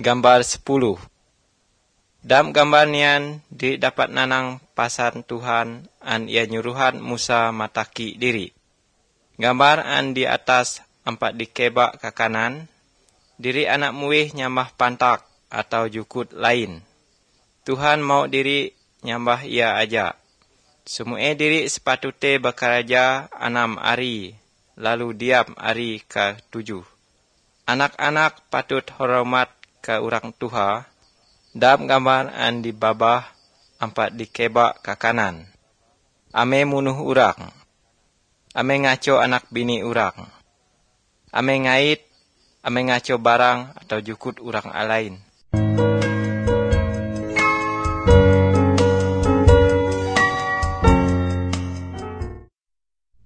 Gambar 10. Dalam gambar nian diri dapat nanang pasan Tuhan an ia nyuruhan Musa mataki diri. Gambar an di atas empat dikebak ke kanan, diri anak muih nyambah pantak atau jukut lain. Tuhan mau diri nyambah ia aja. Semua diri sepatute bekerja 6 hari, lalu diam hari ke-7. Anak-anak patut hormat ke orang tua. Dalam gambar an di bawah empat dikebak ke kanan. Ame munuh urang. Ame ngaco anak bini urang. Ame ngait, ame ngaco barang atau jukut urang lain.